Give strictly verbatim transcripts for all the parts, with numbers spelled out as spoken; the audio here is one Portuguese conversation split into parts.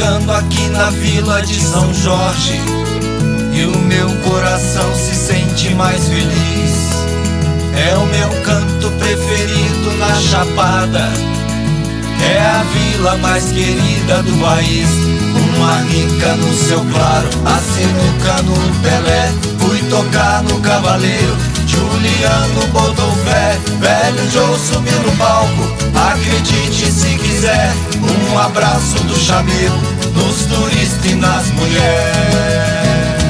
chegando aqui na vila de São Jorge e o meu coração se sente mais feliz. É o meu canto preferido na Chapada, é a vila mais querida do país. Uma rica no seu claro, a sinuca no Pelé. Fui tocar no Cavaleiro, Juliano botou fé. Velho Joe subiu no palco, acredite se quiser. Um abraço do chamego nos turistas e nas mulheres.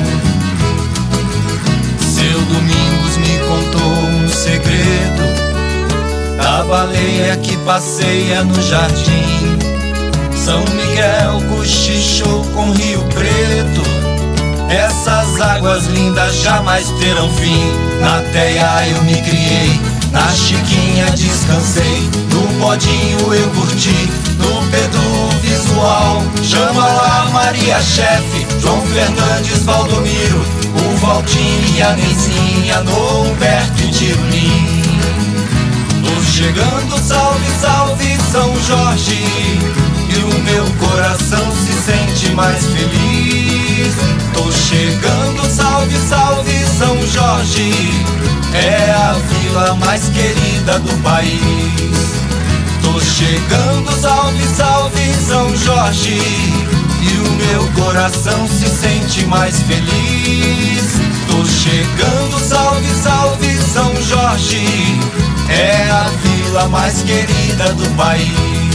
Seu Domingos me contou um segredo da baleia que passeia no jardim. São Miguel cochichou com Rio Preto, essas águas lindas jamais terão fim. Na Teia eu me criei, na Chiquinha descansei, no Bodinho eu curti, no Pedro visual. Chama lá Maria Chefe, João Fernandes, Valdomiro, o Valtinho e a Neizinha, no Humberto e Tirulim. Tô chegando, salve, salve São Jorge, e o meu coração se sente mais feliz. Tô chegando, salve, salve São Jorge, é a vila mais querida do país. Tô chegando, salve, salve São Jorge, e o meu coração se sente mais feliz. Tô chegando, salve, salve São Jorge, é a vila mais querida do país.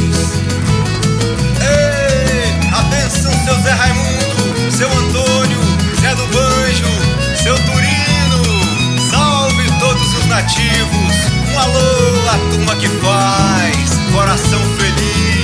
Atenção, seu Zé Raimundo, seu Antônio, Zé do Banjo, seu Turino. Salve todos os nativos, um alô à turma que faz coração feliz.